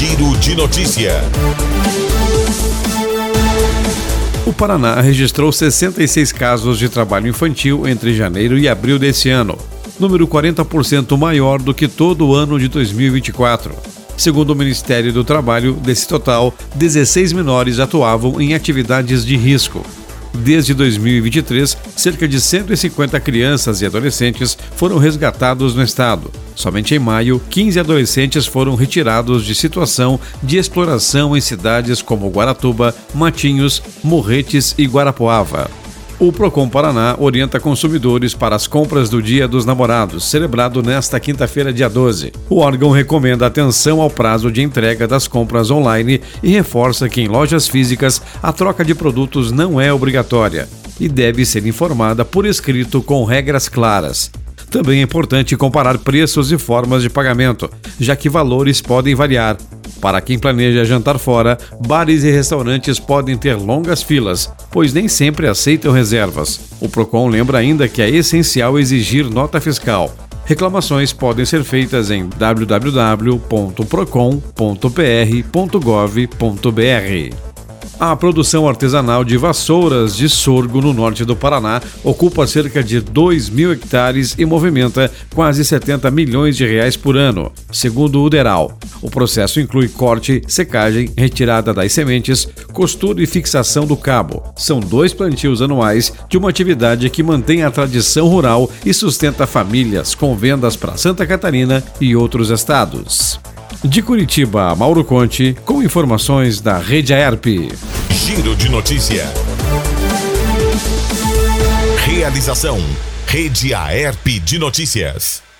Giro de Notícia. O Paraná registrou 66 casos de trabalho infantil entre janeiro e abril desse ano, número 40% maior do que todo o ano de 2024. Segundo o Ministério do Trabalho, desse total, 16 menores atuavam em atividades de risco. Desde 2023, cerca de 150 crianças e adolescentes foram resgatados no estado. Somente em maio, 15 adolescentes foram retirados de situação de exploração em cidades como Guaratuba, Matinhos, Morretes e Guarapuava. O Procon Paraná orienta consumidores para as compras do Dia dos Namorados, celebrado nesta quinta-feira, dia 12. O órgão recomenda atenção ao prazo de entrega das compras online e reforça que em lojas físicas a troca de produtos não é obrigatória e deve ser informada por escrito com regras claras. Também é importante comparar preços e formas de pagamento, já que valores podem variar. Para quem planeja jantar fora, bares e restaurantes podem ter longas filas, pois nem sempre aceitam reservas. O Procon lembra ainda que é essencial exigir nota fiscal. Reclamações podem ser feitas em www.procon.pr.gov.br. A produção artesanal de vassouras de sorgo no norte do Paraná ocupa cerca de 2.000 hectares e movimenta quase 70 milhões de reais por ano, segundo o Uderal. O processo inclui corte, secagem, retirada das sementes, costura e fixação do cabo. São 2 plantios anuais de uma atividade que mantém a tradição rural e sustenta famílias com vendas para Santa Catarina e outros estados. De Curitiba, Mauro Conte, com informações da Rede Aerp. Giro de Notícia. Realização: Rede Aerp de Notícias.